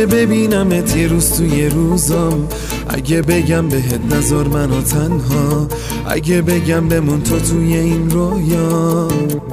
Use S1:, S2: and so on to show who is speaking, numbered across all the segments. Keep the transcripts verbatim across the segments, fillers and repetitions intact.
S1: اگه ببینمت یه روز توی روزام، اگه بگم بهت نذار منو تنها، اگه بگم بمون تو توی این رویا.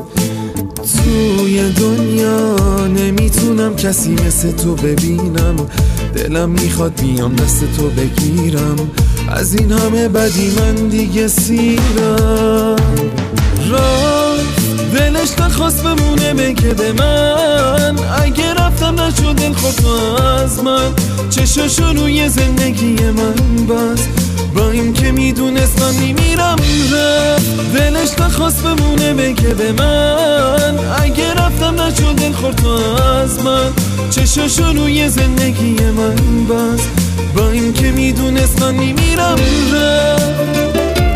S1: توی دنیا نمیتونم کسی مثل تو ببینم، دلم میخواد بیام دست تو بگیرم، از این همه بدی من دیگه سیرم. رفت دلش نخواست بمونه بگه به من، اگه رفتم نشد دل خود از من، چشاشو روی زندگی من بس، با این که میدونست من میمیرم. رفت دلش نخواست بمونه بگه به من، اگه رفتم نشد دل خود از من، چشاشو روی زندگی من بس، با این که میدونست من میمیرم. رفت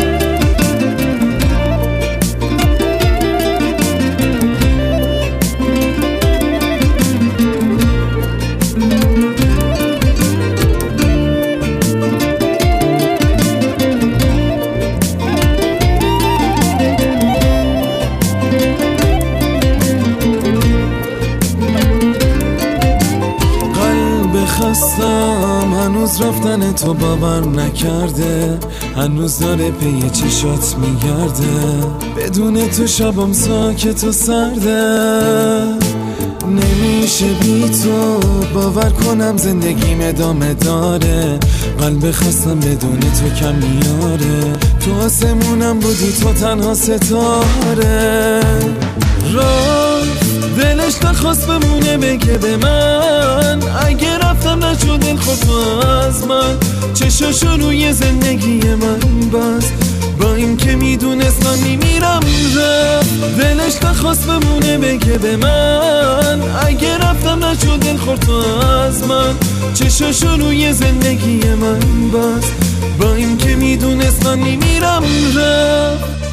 S1: خستم، هنوز رفتن تو باور نکرده، هنوز داره پی چشات میگرده، بدون تو شبم ساکت و سرده. نمیشه بی تو باور کنم زندگیم ادامه داره، قلب خستم بدون تو کم میاره، تو آسمونم بودی تو تنها ستاره. رفت دلش نخواست بمونه بگه به من، اگه رفتم نشد دل خود از من، چشاشو روی زندگی من بس، با این که میدونست من میمیرم. رفت دلش نخواست بمونه بگه به من، اگه رفتم نشد دل خود از من، چشاشو روی زندگی من بس، با این که میدونست من میمیرم. رفت